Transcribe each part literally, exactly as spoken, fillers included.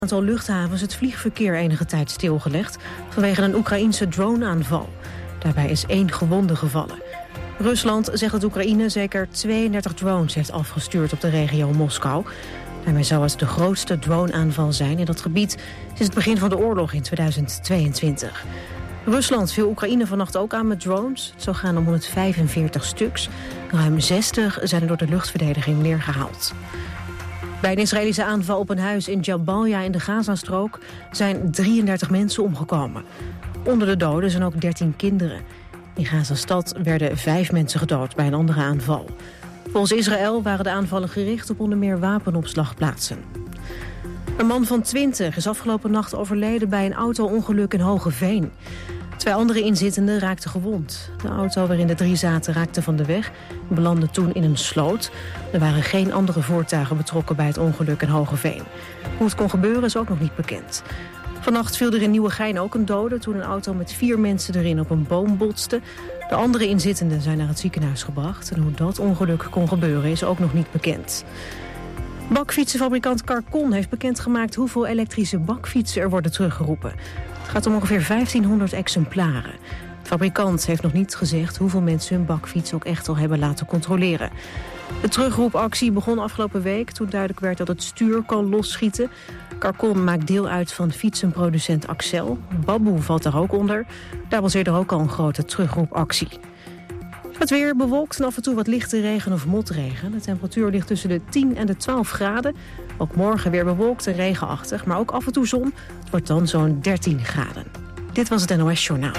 aantal luchthavens het vliegverkeer enige tijd stilgelegd vanwege een Oekraïense droneaanval. Daarbij is één gewonde gevallen. Rusland zegt dat Oekraïne zeker tweeëndertig drones heeft afgestuurd op de regio Moskou. Daarmee zou het de grootste droneaanval zijn in dat gebied sinds het begin van de oorlog in tweeduizend tweeëntwintig. Rusland viel Oekraïne vannacht ook aan met drones. Het zou gaan om honderdvijfenveertig stuks. Ruim zestig zijn er door de luchtverdediging neergehaald. Bij een Israëlische aanval op een huis in Jabalia in de Gazastrook zijn drieëndertig mensen omgekomen. Onder de doden zijn ook dertien kinderen. In Gazastad werden vijf mensen gedood bij een andere aanval. Volgens Israël waren de aanvallen gericht op onder meer wapenopslagplaatsen. Een man van twintig is afgelopen nacht overleden bij een auto-ongeluk in Hogeveen. Twee andere inzittenden raakten gewond. De auto waarin de drie zaten raakte van de weg en belandde toen in een sloot. Er waren geen andere voertuigen betrokken bij het ongeluk in Hogeveen. Hoe het kon gebeuren is ook nog niet bekend. Vannacht viel er in Nieuwegein ook een dode toen een auto met vier mensen erin op een boom botste. De andere inzittenden zijn naar het ziekenhuis gebracht. En hoe dat ongeluk kon gebeuren is ook nog niet bekend. Bakfietsenfabrikant Carcon heeft bekendgemaakt hoeveel elektrische bakfietsen er worden teruggeroepen. Het gaat om ongeveer vijftienhonderd exemplaren. De fabrikant heeft nog niet gezegd hoeveel mensen hun bakfiets ook echt al hebben laten controleren. De terugroepactie begon afgelopen week toen duidelijk werd dat het stuur kan losschieten. Carcon maakt deel uit van fietsenproducent Axel. Baboe valt daar ook onder. Daar was eerder ook al een grote terugroepactie. Het weer bewolkt en af en toe wat lichte regen of motregen. De temperatuur ligt tussen de tien en de twaalf graden. Ook morgen weer bewolkt en regenachtig, maar ook af en toe zon. Het wordt dan zo'n dertien graden. Dit was het N O S Journaal.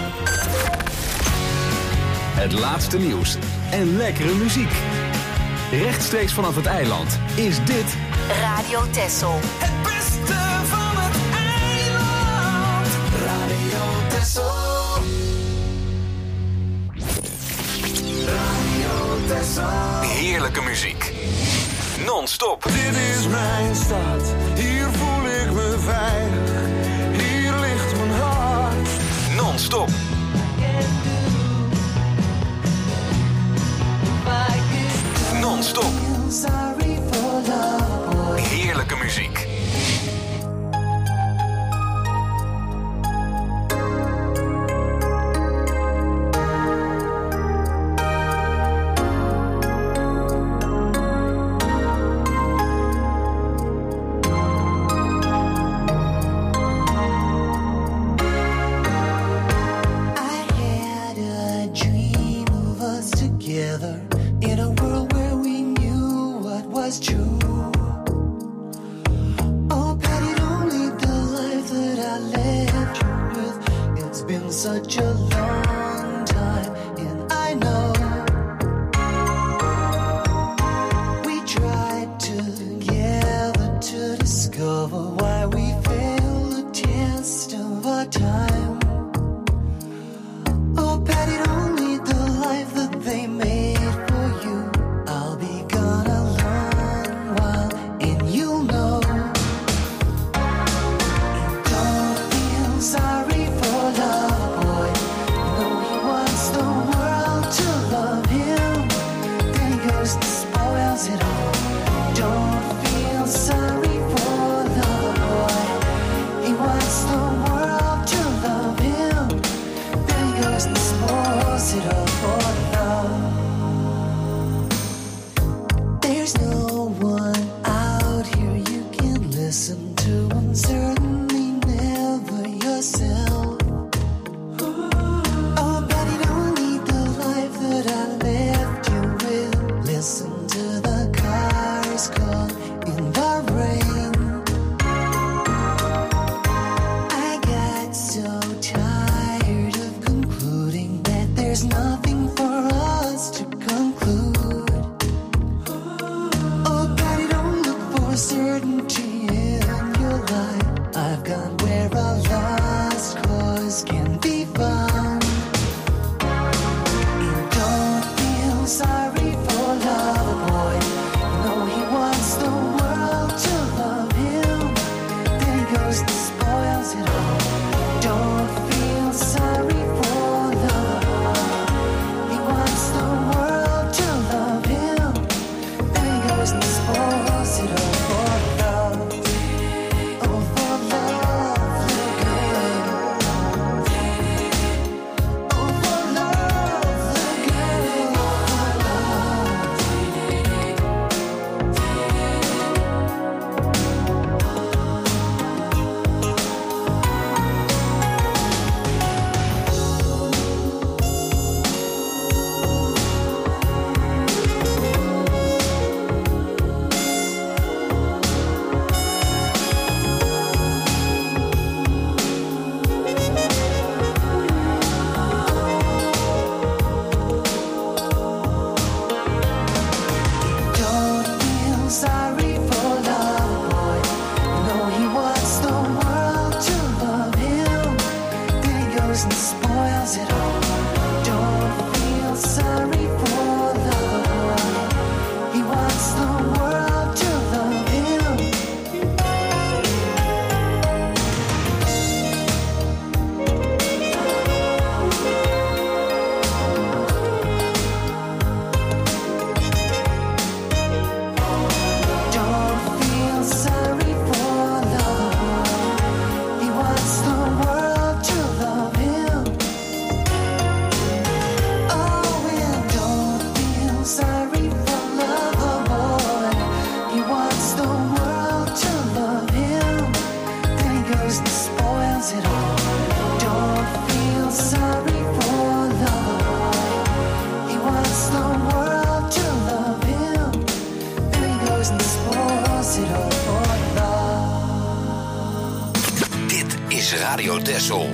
Het laatste nieuws en lekkere muziek. Rechtstreeks vanaf het eiland is dit Radio Texel. Het beste van het eiland. Radio Texel. Radio Texel. heerlijke muziek. Non-stop. Dit is mijn stad, hier voel ik me veilig. Hier ligt mijn hart. Non-stop. Non-stop. Heerlijke muziek. Such a long time, and I know we tried together to discover why we failed the test of our time. Oh, Patty, don't lead the life that they made for you. I'll be gone a long while, and you'll know. And don't feel sorry for love. Spoils it all. Don't feel sorry for the boy. He wants the world to love. is Radio Texel.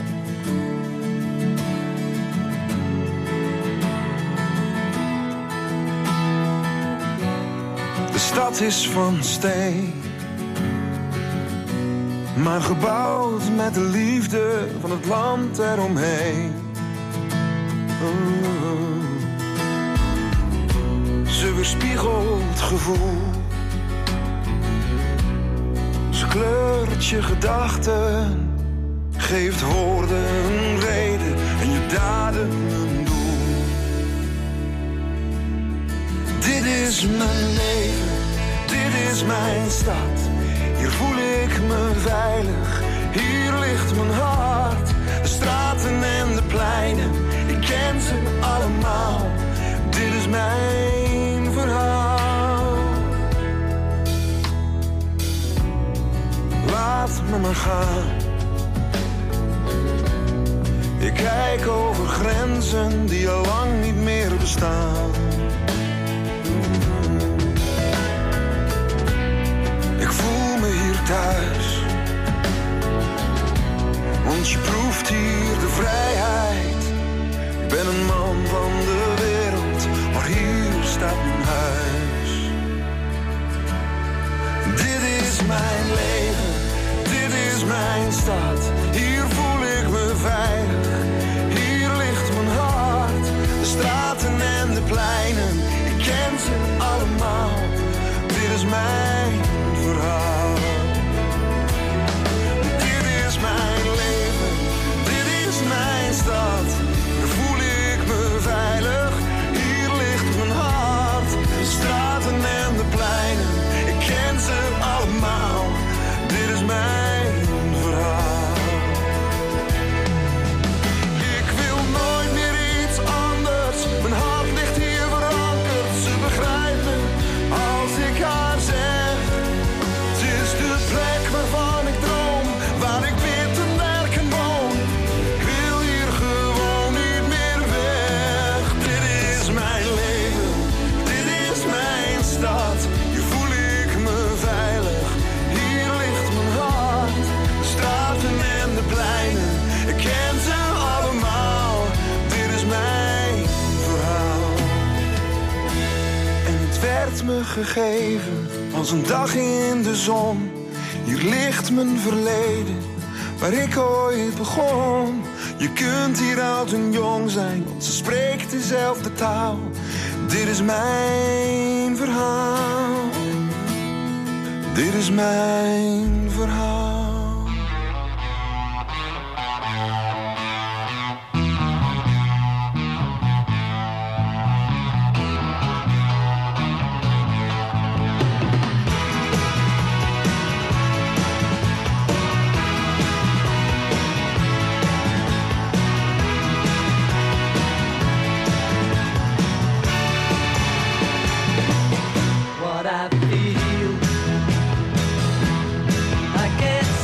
De stad is van steen, maar gebouwd met de liefde van het land eromheen. Oh. Ze weerspiegelt gevoel, ze kleurt je gedachten, geeft woorden een reden en je daden een doel. Dit is mijn leven, dit is mijn stad. Hier voel ik me veilig, hier ligt mijn hart. De straten en de pleinen, ik ken ze allemaal. Dit is mijn verhaal. Laat me maar gaan. Ik kijk over grenzen die al lang niet meer bestaan. Ik voel me hier thuis, want je proeft hier de vrijheid. Ik ben een man van de wereld, maar hier staat mijn huis. Dit is mijn leven, dit is mijn stad. Hier voel ik me veilig, hier ligt mijn hart. De straten en de pleinen, ik ken ze allemaal. Dit is mijn verhaal. Dit is mijn leven, dit is mijn stad. Hier voel ik me veilig, hier ligt mijn hart. De straten en de pleinen, ik ken ze allemaal. Dit is mijn verhaal. Ik wil nooit meer iets anders, mijn hart ligt hier verankerd. Ze begrijpt me als ik haar zeg. Het is de plek waarvan ik droom, waar ik weer te werken woon. Ik wil hier gewoon niet meer weg. Dit is mijn leven, dit is mijn stad. Hier voel ik me veilig, hier ligt mijn hart. De straten en de pleinen, ik ken ze allemaal. Dit is mijn verhaal. En het werd me gegeven als een dag in de zon. Hier ligt mijn verleden, waar ik ooit begon. Je kunt hier oud en jong zijn, want ze spreekt dezelfde taal. Dit is mijn verhaal. Dit is mijn verhaal. What I feel, I can't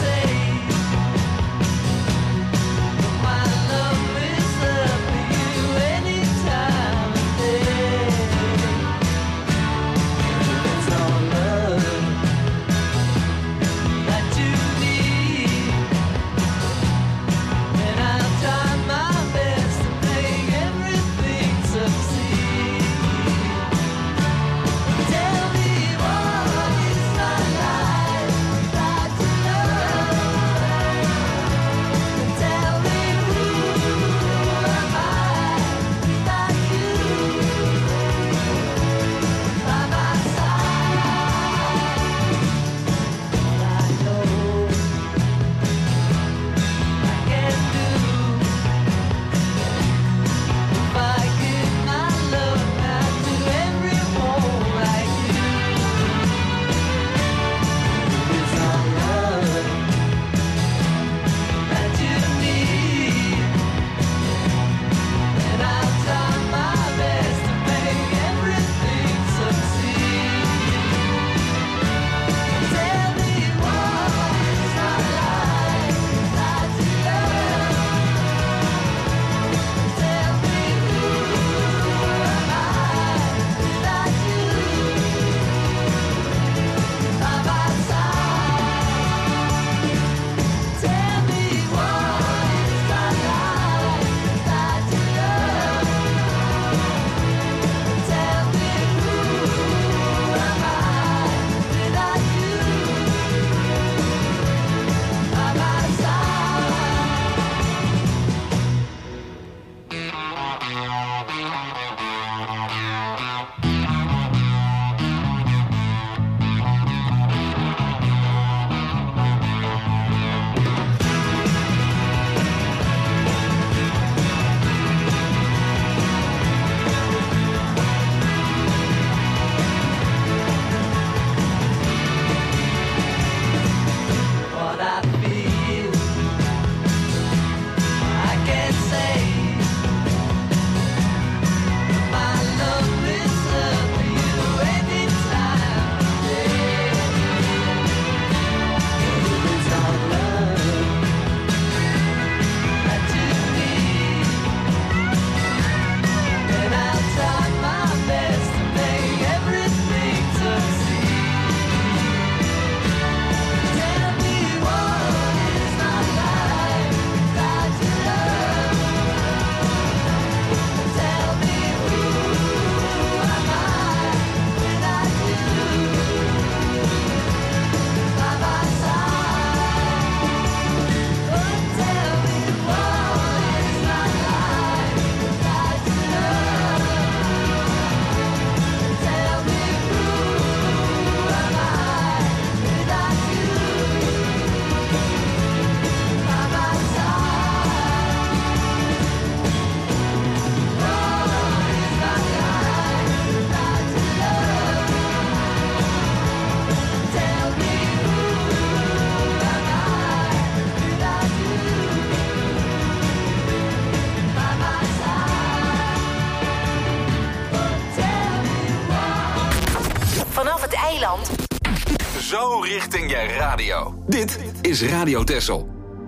zo richting je radio. Dit is Radio Texel.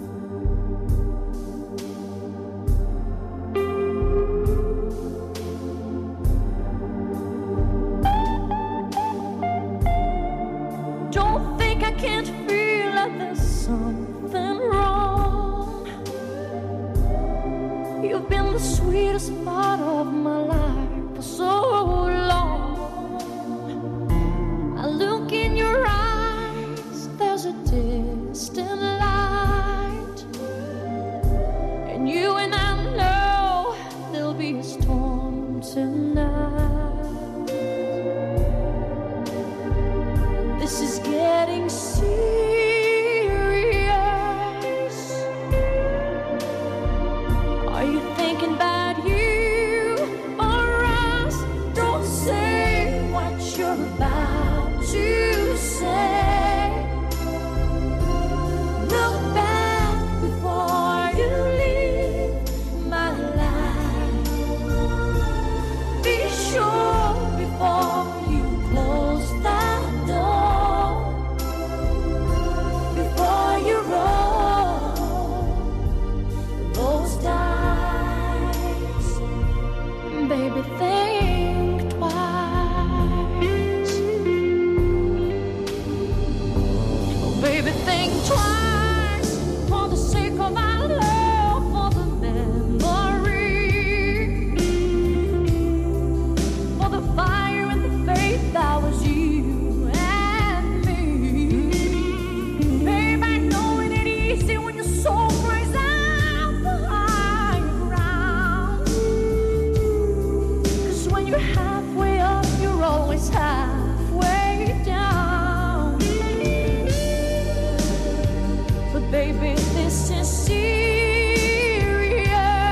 Don't think I can't feel like there's something wrong. You've been the sweetest part of my life for so long. I look in your eyes, there's a distant light, and you and I know there'll be a storm tonight. This is getting serious. Are you thinking about you or us? Don't say what you're about to say. Look back before you leave my life. Be sure before you close that door, before you roll those dice. Baby, think twice. Oh, baby, think twice for the sake of our love, for the memory, for the fire and the faith that was you and me. Babe, I know it ain't easy when your soul cries out for higher ground. 'Cause when you're halfway up, you're always halfway down. But baby, this is serious.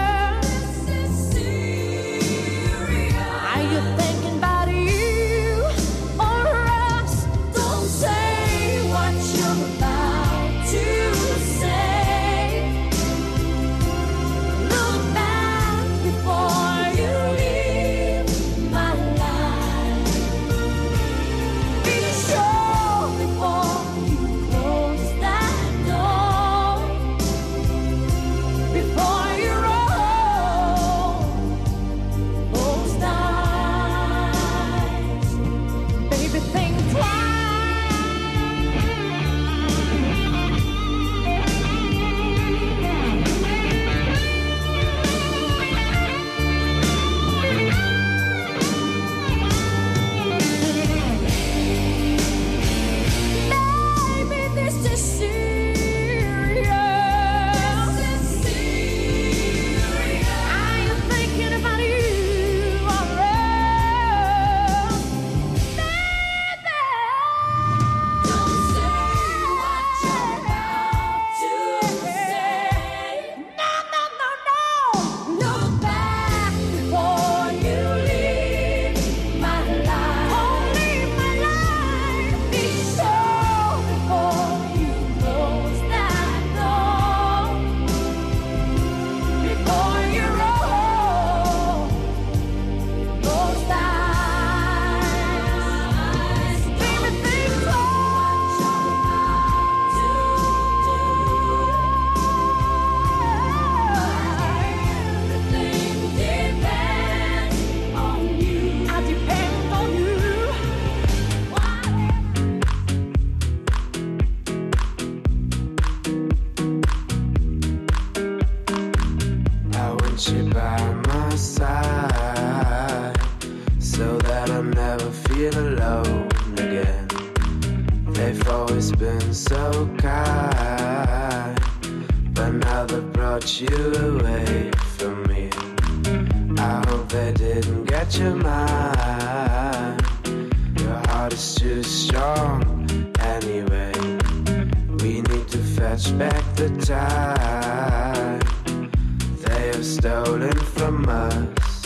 Are you thinking about you or us? Don't say what you're about to say. Look back before you leave my life. Be sure before you close that door, before you roll those dice. Baby, think twice. Baby, this is serious. Are you thinking about you or us? Baby, don't say what you're about to say. No, no, no, no. Look back before you leave my life. Oh, leave my life. Be sure before you close that door, before you roll those dice. Baby, think twice. Everything depends on you. I depend on you. I want you by my side so that I'll never feel alone again. They've always been so kind, but now they brought you away from me. I hope they didn't get your mind. Your heart is too strong anyway. We need to fetch back the time they have stolen from us.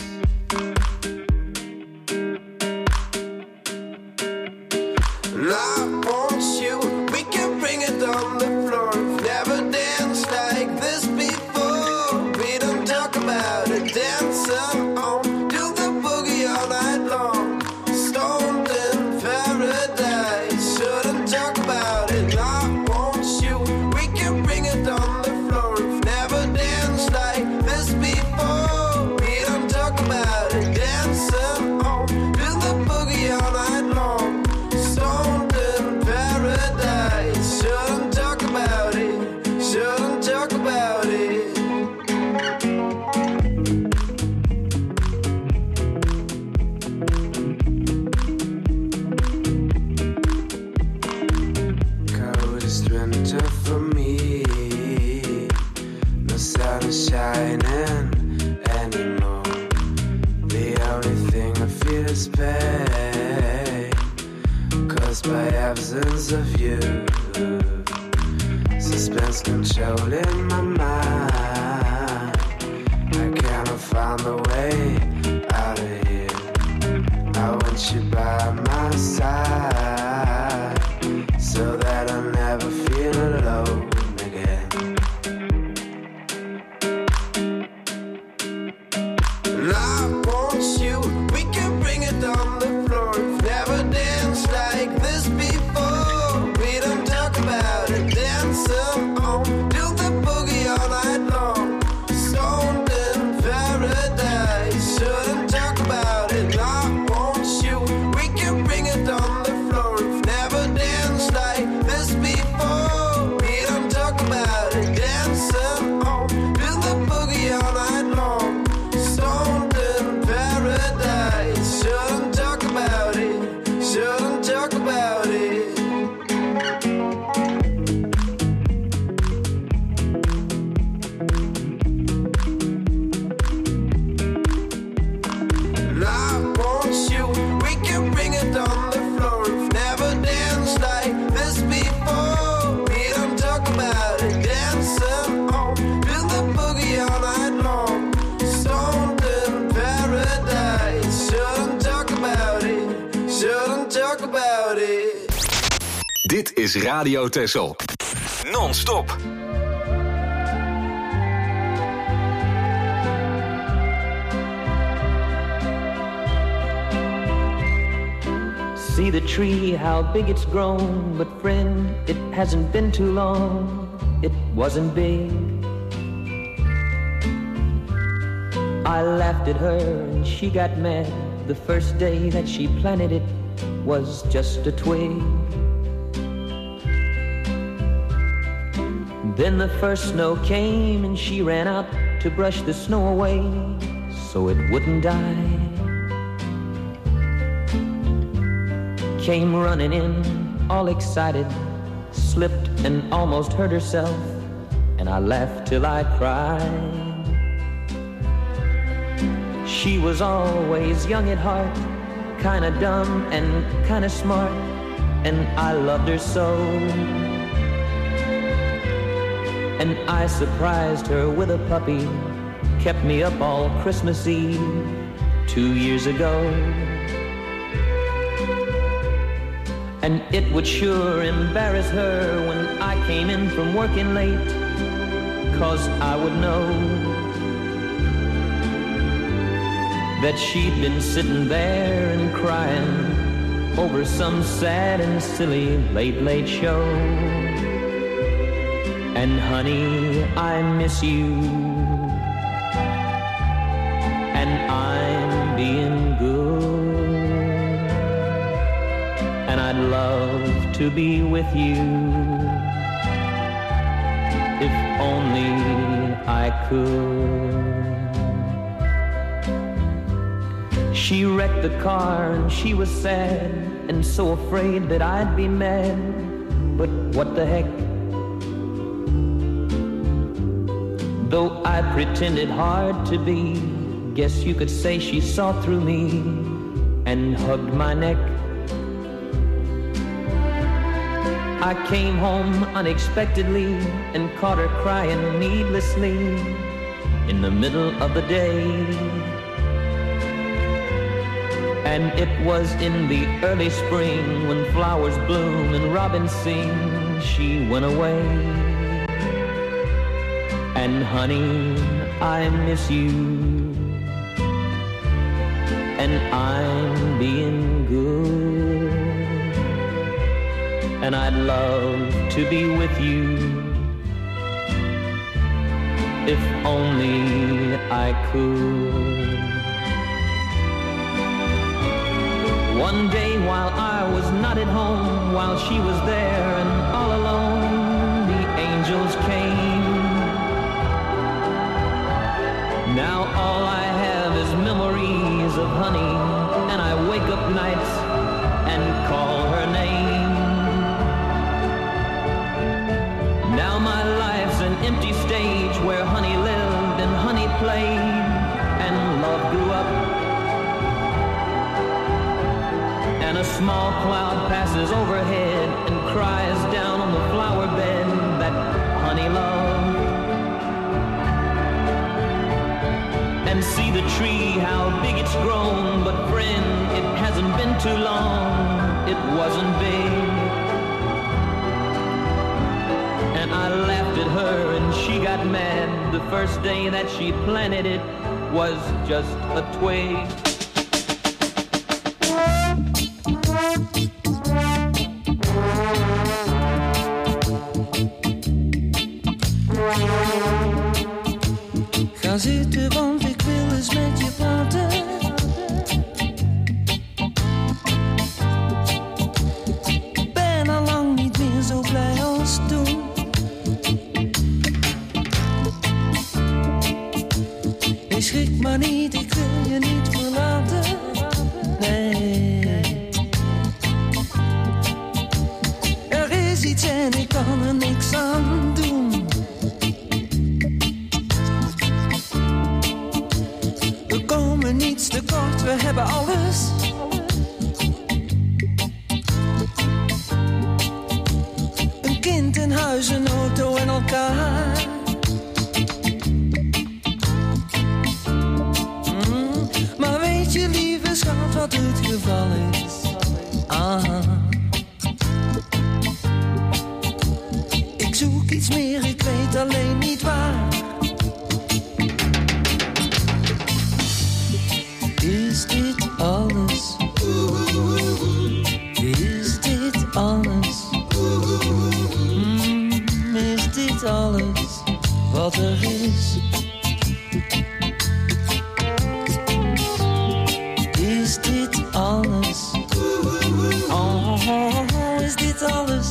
And I want you, we can bring it on the floor. Never danced like this before. We don't talk about it, dancing on, do the boogie all night long. Stoned in paradise, shouldn't talk presence of you. Suspense controlling my mind. I cannot find the way out of here. I want you by my side, so that I never feel alone again. And I want you, we can bring it on the floor. We've never danced like this before. We don't talk about it, dance on, do the boogie all night long. Stoned in paradise, shouldn't talk about it. I want you, we can bring it on the floor. We've never danced like this before. We don't talk about it, dance on, do the boogie all night long. Stoned in paradise, shouldn't talk about it, shouldn't talk about it. And I want you, we can bring it on the floor. We've never danced like this before. We don't talk about it, dancing on, do the boogie all night long. Stoned in paradise, shouldn't talk about it, shouldn't talk about it. Dit is Radio Texel. Non-stop. See the tree, how big it's grown. But friend, it hasn't been too long. It wasn't big. I laughed at her and she got mad. The first day that she planted it was just a twig. Then the first snow came and she ran out to brush the snow away so it wouldn't die. Came running in, all excited, slipped and almost hurt herself, and I laughed till I cried. She was always young at heart, kinda dumb and kinda smart, and I loved her so. And I surprised her with a puppy, kept me up all Christmas Eve two years ago. And it would sure embarrass her when I came in from working late, 'cause I would know that she'd been sitting there and crying over some sad and silly late, late show. And honey, I miss you, and I'm being good, and I'd love to be with you if only I could. She wrecked the car and she was sad and so afraid that I'd be mad, but what the heck? Though I pretended hard to be, guess you could say she saw through me and hugged my neck. I came home unexpectedly and caught her crying needlessly in the middle of the day. And it was in the early spring when flowers bloom and robins sing, she went away. And honey, I miss you, and I'm being good, and I'd love to be with you if only I could. One day while I was not at home, while she was there and all alone, the angels came. Now all I have is memories of honey, and I wake up nights and call her name. Now my life's an empty stage where honey lived and honey played and love grew up. And a small cloud passes overhead and cries down on the flower bed that honey love. And see the tree, how big it's grown, but friend, it hasn't been too long, it wasn't big. And I laughed at her and she got mad. The first day that she planted it was just a twig. Ga zitten, want ik wil eens met je praten. Ben al lang niet meer zo blij als toen. Je schrik maar niet, ik wil je niet verlaten. Nee. Er is iets en ik kan er niks aan doen. Niets tekort, we hebben alles. Een kind, een huis, een auto en elkaar. Mm, maar weet je, lieve schat, wat het geval is? Ah. Ik zoek iets meer, ik weet alleen niet waar. Is dit alles? Is dit alles? Mm, is dit alles wat er is? Is dit alles? Oh, is dit alles?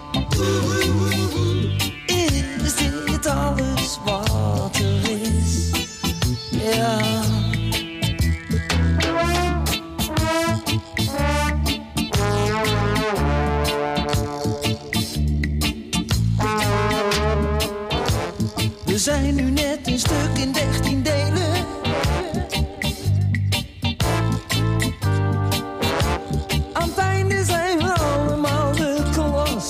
Is dit alles wat er is? Ja. We zijn nu net een stuk in dertien delen. Aan het einde zijn we allemaal de klas.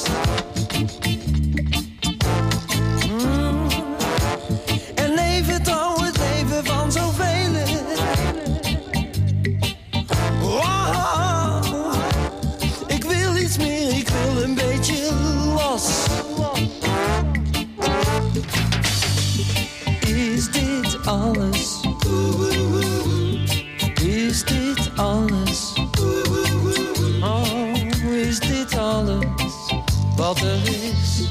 Mm. En leven trouw het leven van zoveel. Wow. Ik wil iets meer, ik wil een beetje los. Is dit alles? Is dit alles? Oh, is dit alles wat er is?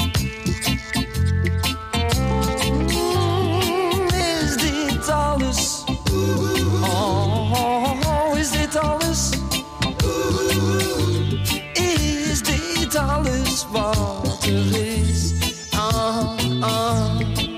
Mm, is dit alles? Oh, is dit alles? Is dit alles wat er is? Ah, ah.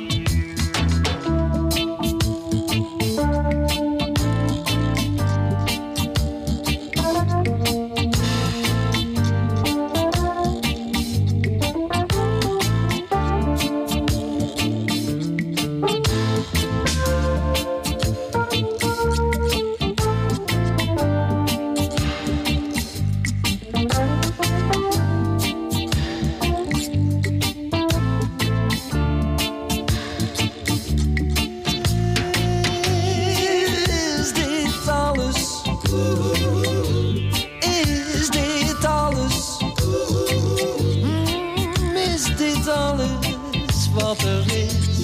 Wat er is.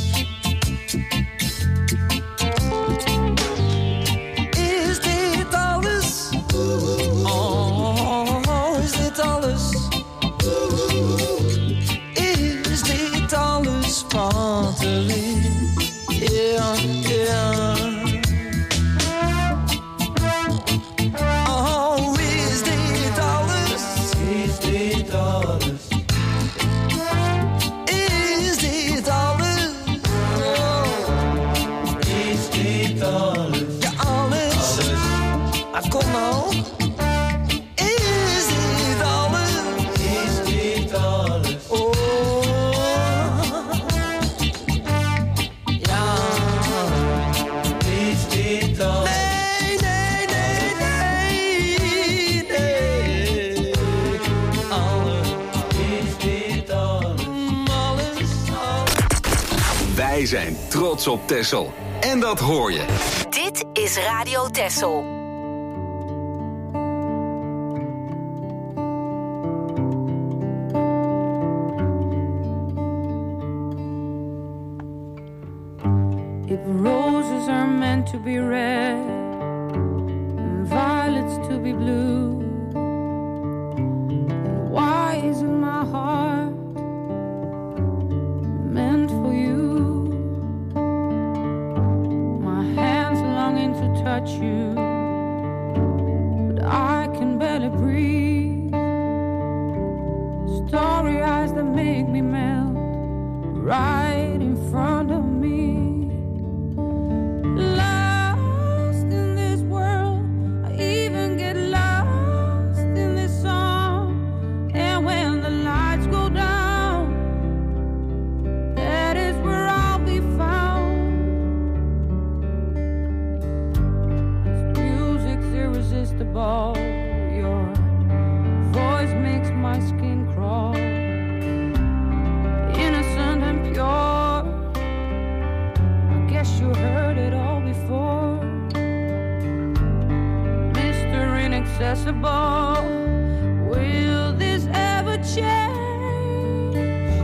Is dit alles? Oh, is dit alles? Is dit alles wat er is? Ja, ja. Oh, is dit alles? Is dit alles? Kom nou. Is dit alles? Is dit alles? Oh. Ja. Is dit alles? Nee, nee, nee, nee, nee. Wij zijn trots op Texel. En dat hoor je. Dit is Radio Texel. If roses are meant to be red and violets to be blue, then why isn't my heart meant for you? My hands longing to touch you, but I can barely breathe. Starry eyes that make me melt right in front of me. Lost in this world, I even get lost in this song. And when the lights go down, that is where I'll be found. This music's irresistible. Your voice makes my skin crawl. Innocent and pure, I guess you heard it all before. Mister Inaccessible, will this ever change?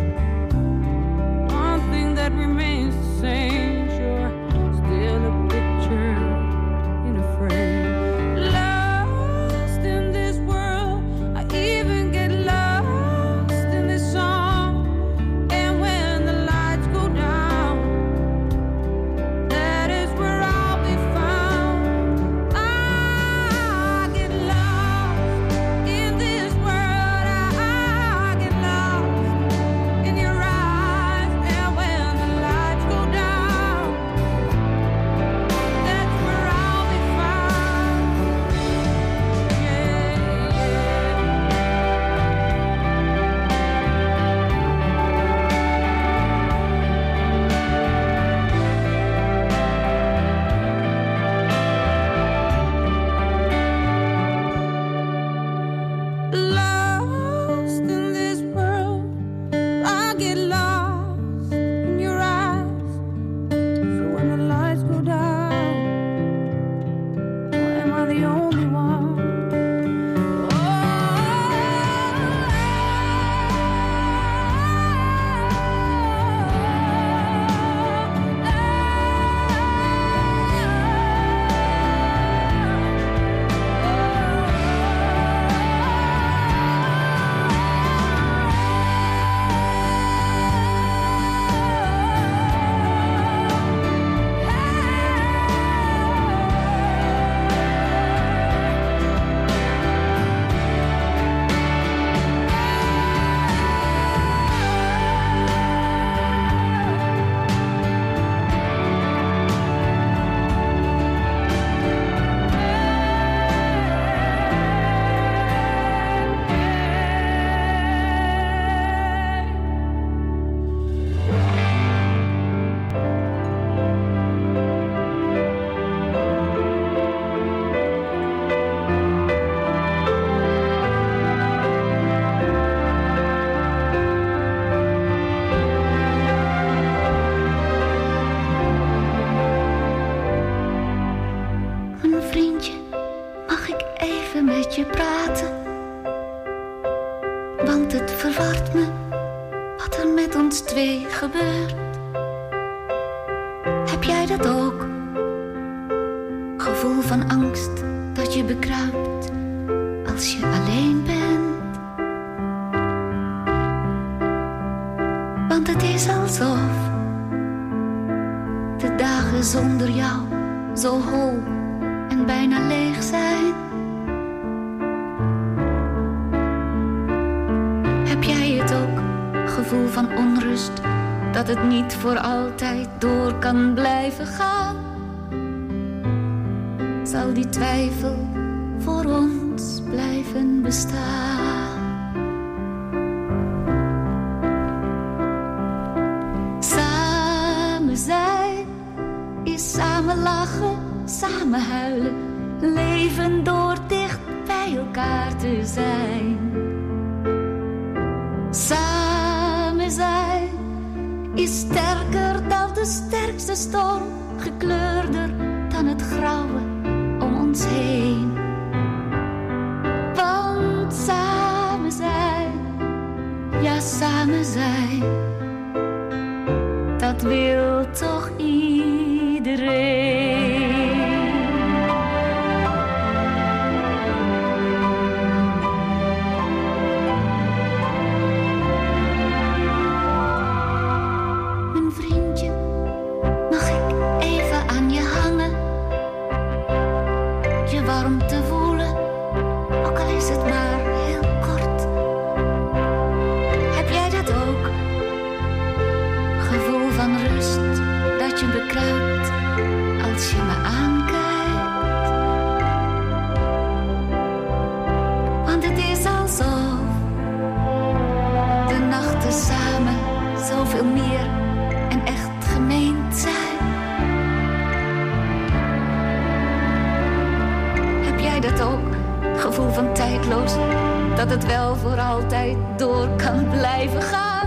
One thing that remains the same, you're still a picture in a frame. Lost in this world, I even get lost in this song. And when the lights go down, that is where I'll be found. I get lost in this world. I get lost in your eyes. And when the lights go down, that's where I'll be found. Yeah, lost in this world, I get lost in your eyes. So when the lights go down, or am I the only one? Mijn vriendje, mag ik even met je praten? Want het verwart me wat er met ons twee gebeurt. Heb jij dat ook? Gevoel van angst dat je bekruipt als je alleen bent. Want het is alsof de dagen zonder jou zo hol en bijna leeg zijn. Heb jij het ook, gevoel van onrust, dat het niet voor altijd door kan blijven gaan? Zal die twijfel voor ons blijven bestaan? Samen zijn is samen lachen, samen huilen, leven door dicht bij elkaar te zijn. Samen zijn is sterker dan de sterkste storm, gekleurder dan het grauwe om ons heen. Want samen zijn, ja samen zijn, dat wil toch iedereen. Mijn vriendje, mag ik even aan je hangen? Je warmte voelen, ook al is het maar heel kort. Heb jij dat ook? Gevoel van rust dat je bekruipt als je me aankijkt. Want het is alsof de nachten samen zoveel meer en echt gemeend zijn. Heb jij dat ook? Gevoel van tijdloos, dat het wel voor altijd door kan blijven gaan.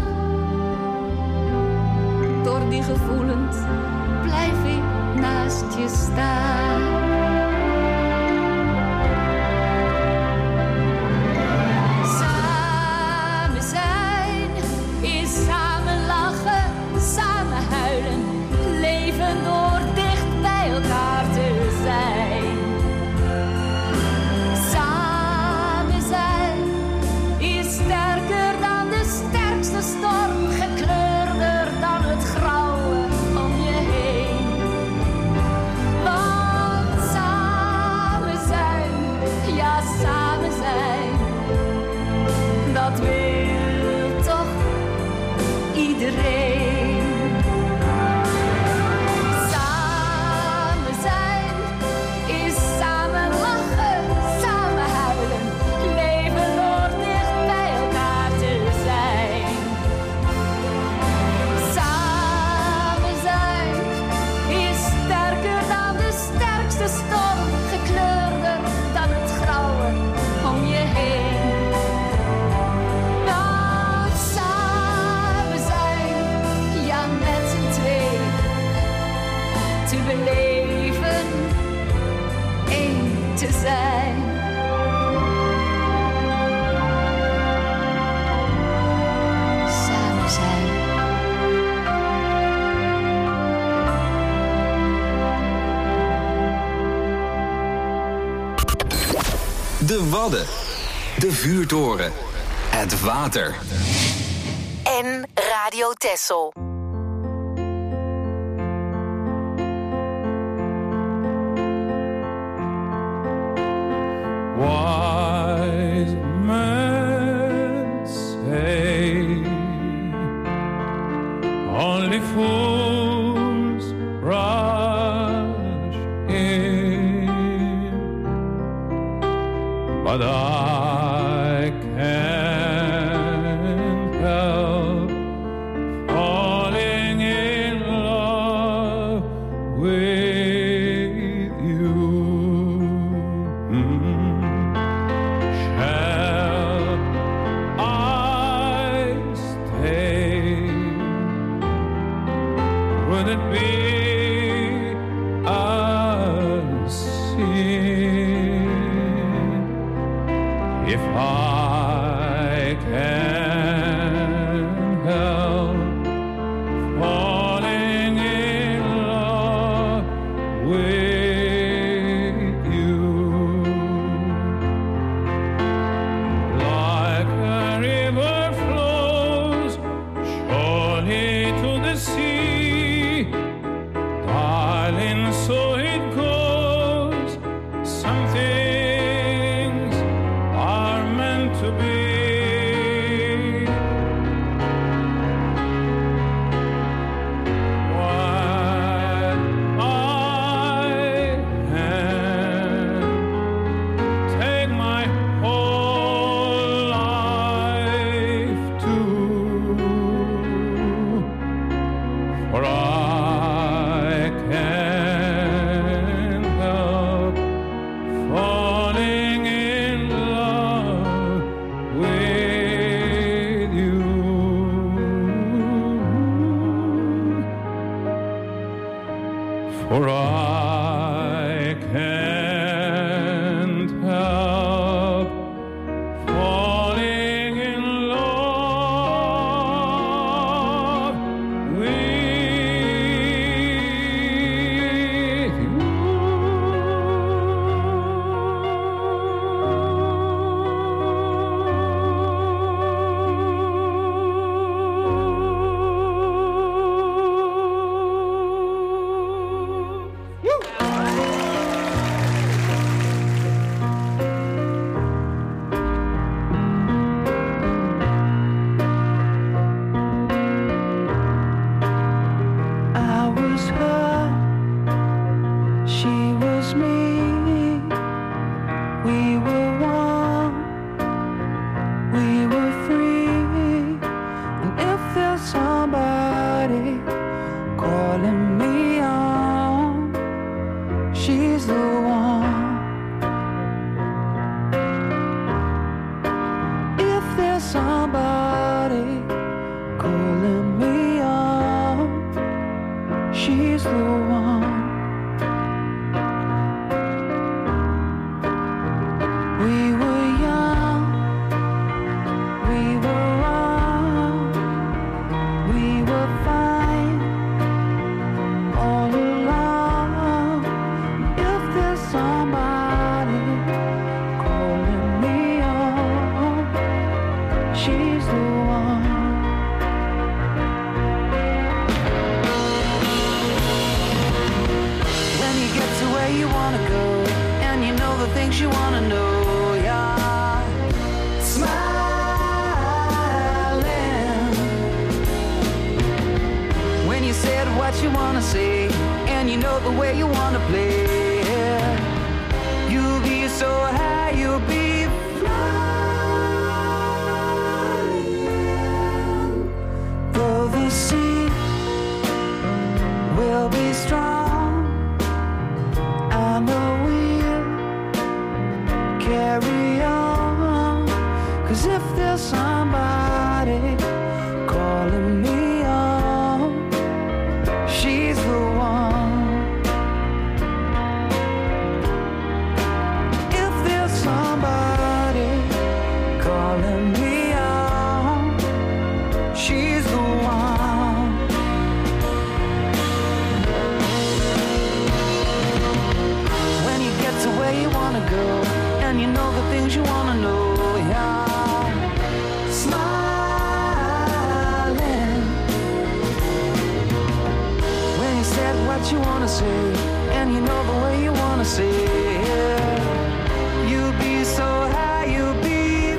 Door die gevoelens blijf ik naast je staan. Samen zijn is samen lachen, samen huilen, leven door dicht bij elkaar te zijn. Samen zijn is sterker dan de sterkste storm, gekleurder dan het grauwe om je heen. Want samen zijn, ja samen zijn, dat wil toch iedereen. Samen zijn is samen lachen, samen huilen, leven door dicht bij elkaar te zijn. Samen zijn is sterker dan de sterkste storm, gekleurder dan het grauwe om je heen. Want samen zijn, ja met z'n twee, te beleven, één te zijn. Samen zijn. De Wadden. De vuurtoren. Het water. En Radio Texel. Wise men say only fools rush in, but I can't help falling in love with you. Mm. Shall I stay? Would it be a sin if I can't help falling in love with you? Like a river flows surely to the sea, darling, so it goes. Some things are meant to be. What I am, take my whole life too, for I can't help falling in love with you. for I can't help falling in love with you. I was her, she was me. We were one, we were free. And if there's somebody calling me on, she's the one. If there's somebody calling me on, she's the one. We were young, we were wrong, we were fine all along. If there's somebody calling me on, she's the one. When you get to where you wanna go, and you know the things you wanna know, yeah. Smiling. When you said what you wanna say, and you know the way you wanna play, yeah. You'll be so high, you'll be flying. Though the sea will be strong, I know we'll carry on. 'Cause if there's somebody calling me on, she's the one. If there's somebody calling me on, she's the one. When you get to where you wanna go, and you know the things you wanna know, yeah. Smiling. When you said what you wanna say, and you know the way you wanna say, yeah. You'll be so high, you'll be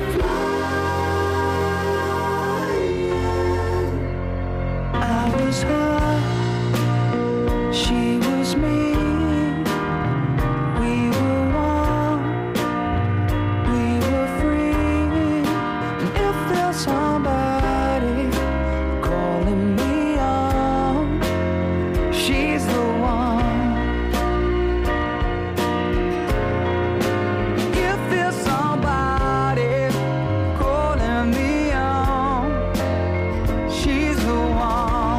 flying. I was her, she was me. We were one, we were free. And if there's somebody calling me on, she's the one. If there's somebody calling me on, she's the one.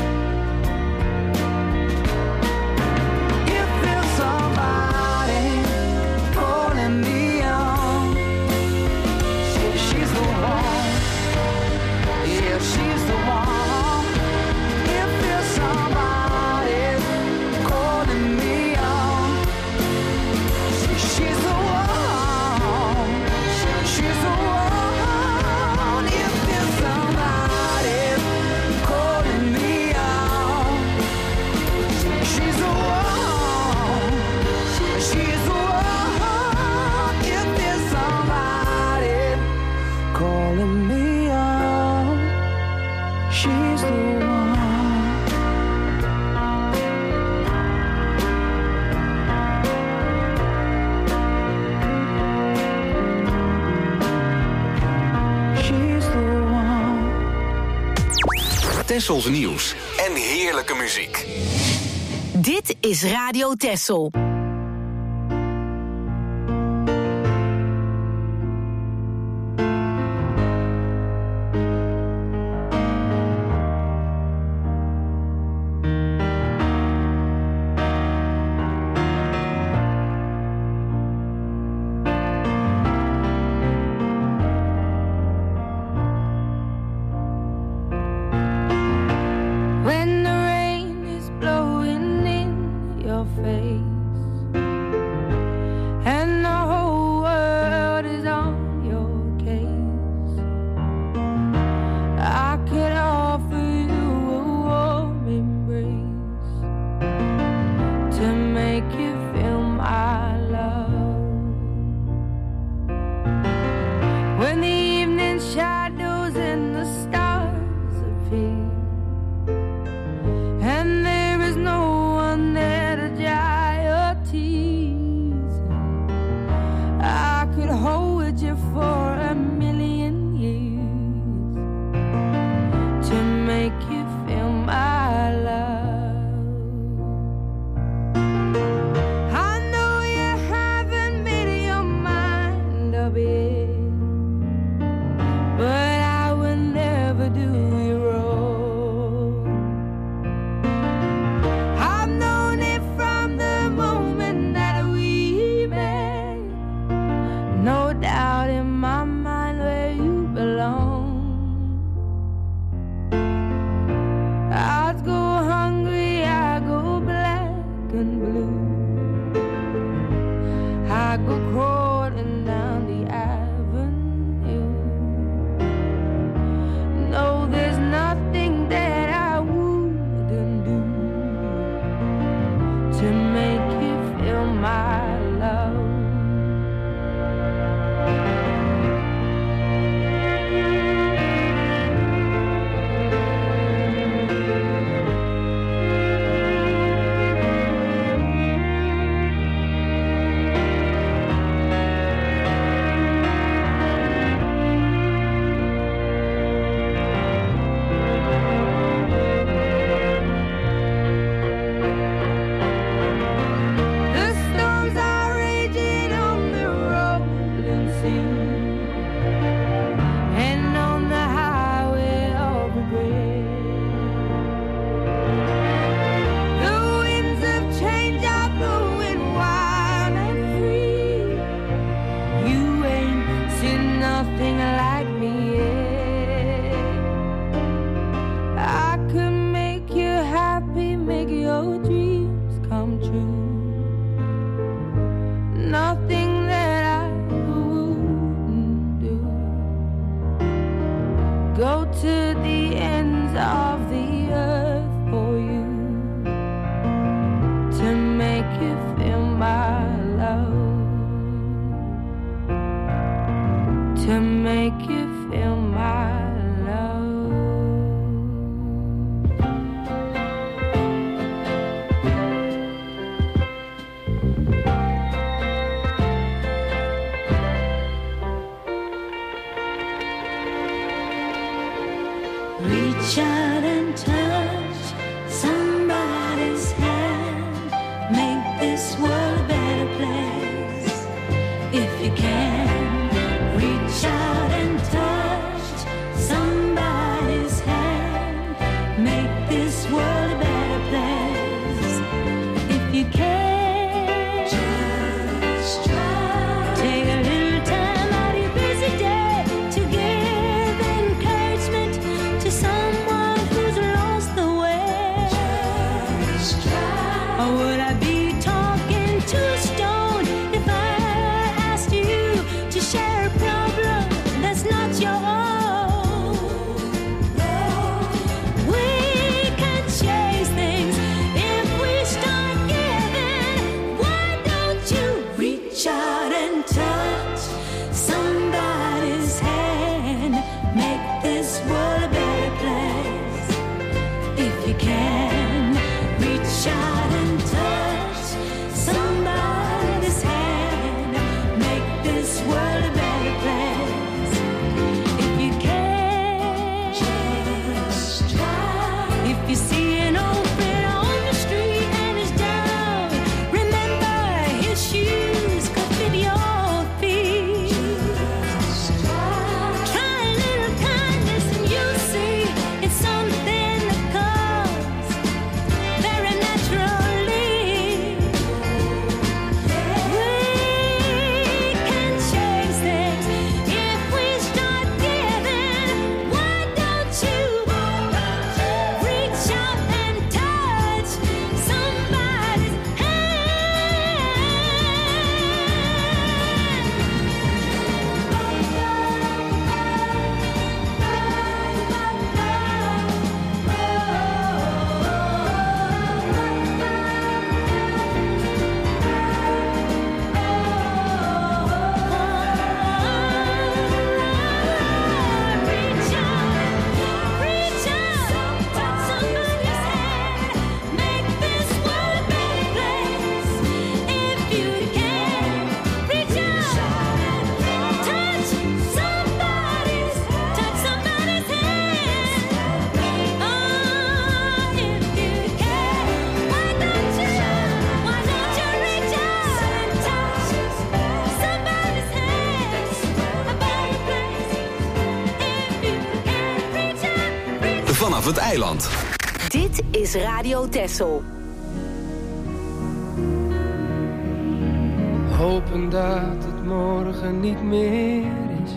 If there's somebody calling me on, she- she's the one. Yeah, she's the one. If there's somebody calling me on, she- she's the one. She's the one. If there's somebody calling me on, she's the one. She's the one. If there's somebody calling me on, she's the one. She's the one. Tessels nieuws en heerlijke muziek. Dit is Radio Tessel. you can, just try. Take a little time out of your busy day to give encouragement to someone who's lost the way. Just try. Or would I be talking to a stone if I asked you to share a problem that's not your own? Out and touch somebody's hand. Make this world a better place. If you can, reach out and touch somebody's hand. Make this world a better place. If you can, just try. If you see an old friend on the street and he's down, remember his shoes. Vanaf het eiland. Dit is Radio Texel. Hopen dat het morgen niet meer is.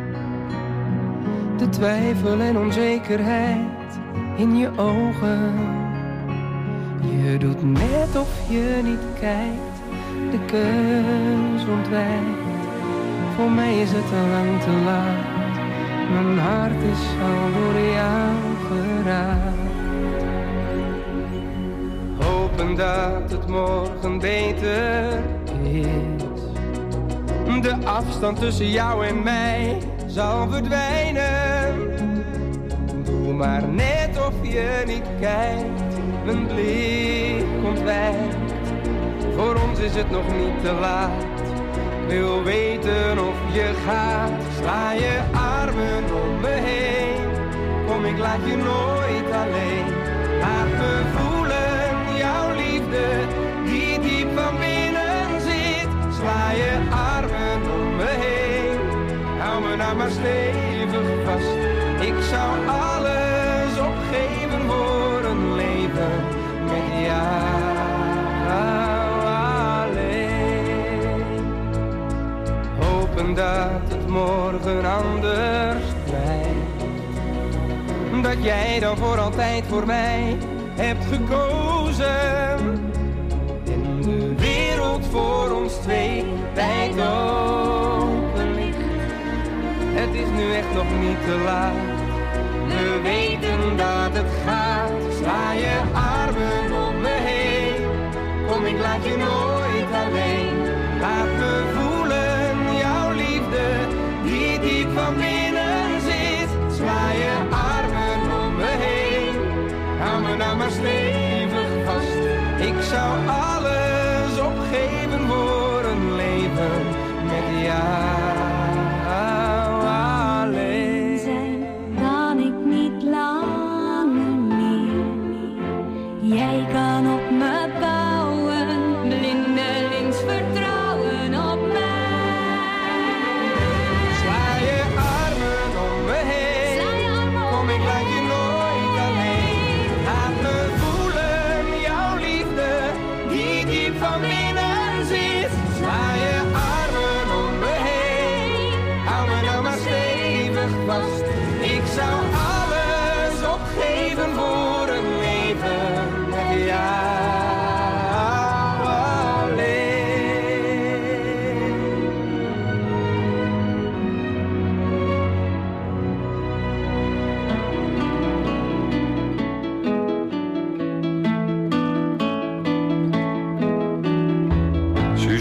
De twijfel en onzekerheid in je ogen. Je doet net of je niet kijkt, de keus ontwijkt. Voor mij is het al lang te laat. Mijn hart is al door jou geraakt. Hopen dat het morgen beter is. De afstand tussen jou en mij zal verdwijnen. Doe maar net of je niet kijkt, mijn blik ontwijkt. Voor ons is het nog niet te laat. Wil weten of je gaat, sla je armen om me heen. Kom, ik laat je nooit alleen. Laat me voelen, jouw liefde, die diep van binnen zit. Sla je armen om me heen. Hou me nou maar stevig vast. Ik zou alles opgeven voor een leven met jou. Dat het morgen anders blijft. Dat jij dan voor altijd voor mij hebt gekozen. En de wereld voor ons twee wijd open ligt. Het is nu echt nog niet te laat. We weten dat het gaat. Sla je armen om me heen. Kom, ik laat je nooit alleen. Laat me voelen, die diep van binnen zit. Sla je armen om me heen. Hou me nou maar stevig vast. Ik zou alles opgeven voor een leven met jou alleen. Zijn kan ik niet langer meer. Jij kan op me bouwen, blindelings vertrouwen op mij. Laat me voelen, jouw liefde, die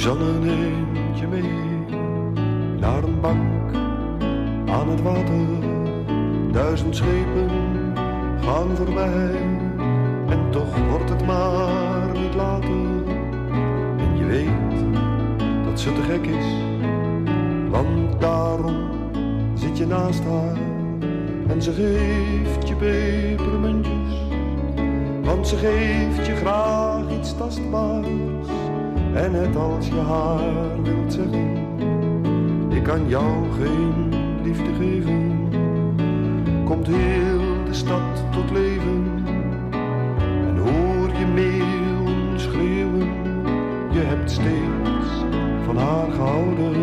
Suzanne neemt je mee naar een bank aan het water. Duizend schepen gaan voorbij en toch wordt het maar niet later. En je weet dat ze te gek is, want daarom zit je naast haar. En ze geeft je pepermuntjes, want ze geeft je graag iets tastbaars. En net als je haar wilt zeggen, ik kan jou geen liefde geven, komt heel de stad tot leven. En hoor je meeuwen schreeuwen, je hebt steeds van haar gehouden.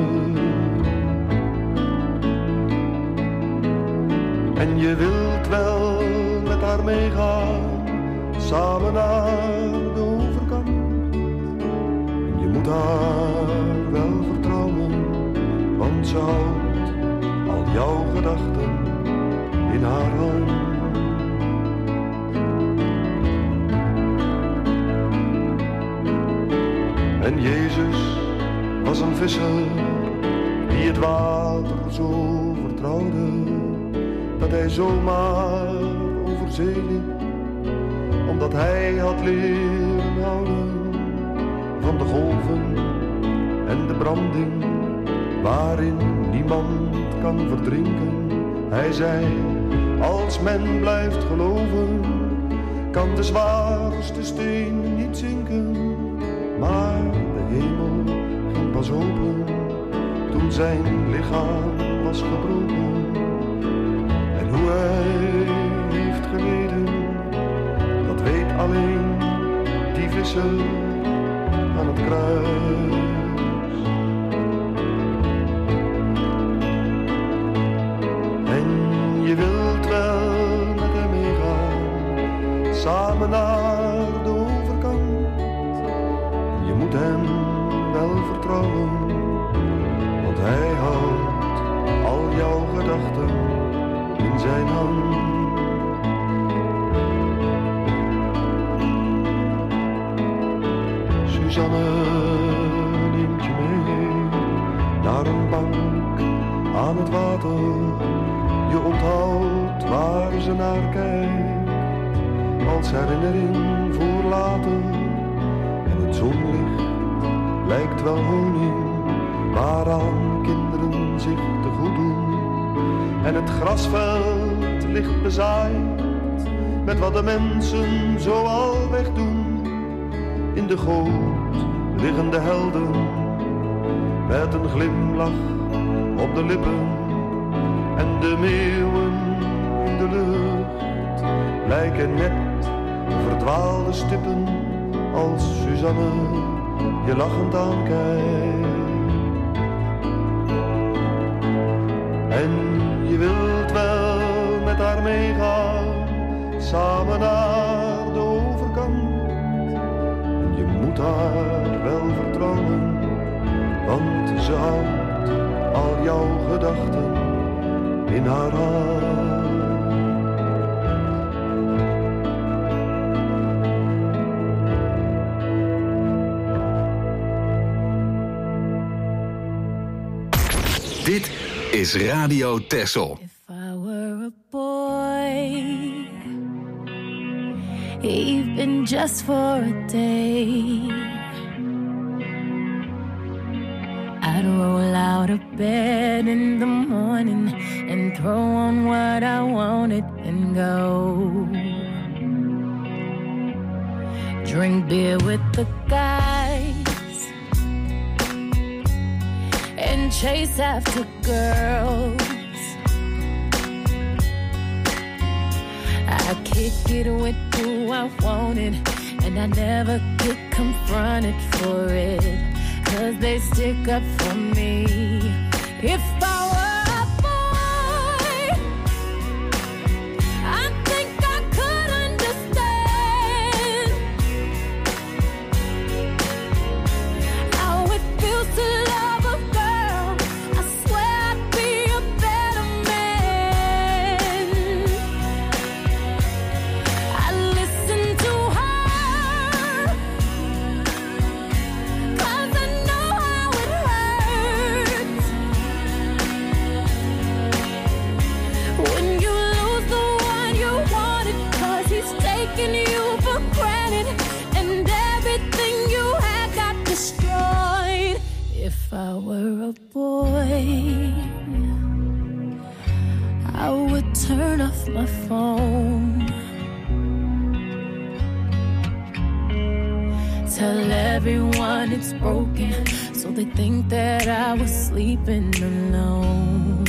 En je wilt wel met haar meegaan, samen naar de overkant. En je moet haar wel vertrouwen, want ze houdt al jouw gedachten in haar hand. En Jezus was een visser die het water zo vertrouwde, dat hij zomaar over zee liep, omdat hij had leren houden van de golven en de branding, waarin niemand kan verdrinken. Hij zei, als men blijft geloven, kan de zwaarste steen niet zinken. Maar de hemel ging pas open toen zijn lichaam was gebroken. Hoe hij heeft geleden, dat weet alleen die visser aan het kruis. En je wilt wel met hem meegaan, samen naar de overkant. Je moet hem wel vertrouwen, want hij houdt al jouw gedachten in zijn hand. Suzanne neemt je mee naar een bank aan het water. Je onthoudt waar ze naar kijkt, als herinnering voor later. En het zonlicht lijkt wel honing, waaraan kinderen zich te goed doen. En het grasveld ligt bezaaid met wat de mensen zo al wegdoen. In de goot liggen de helden met een glimlach op de lippen. En de meeuwen in de lucht lijken net verdwaalde stippen, als Suzanne je lachend aankijkt. En je wilt wel met haar meegaan, samen naar de overkant. En je moet haar wel vertrouwen, want ze houdt al jouw gedachten in haar hand. Dit is Radio Texel. If I were a boy, even just for a day, I'd roll out of bed in the morning and throw on what I wanted and go. Drink beer with the guys and chase after girls. I kick it with who I wanted, and I never get confronted for it, 'cause they stick up for me. If I were a boy, I think I could understand how it feels to love a girl. I swear I'd be a better man. I listen to her, 'cause I know I were a boy, I would turn off my phone, tell everyone it's broken, so they think that I was sleeping alone.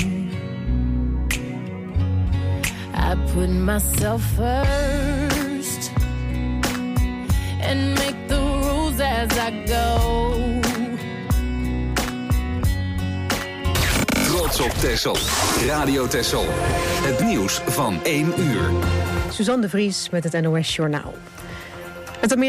I put myself first and make the rules as I go. Trots op Texel. Radio Texel. Het nieuws van één uur. Suzanne de Vries met het N O S Journaal. Het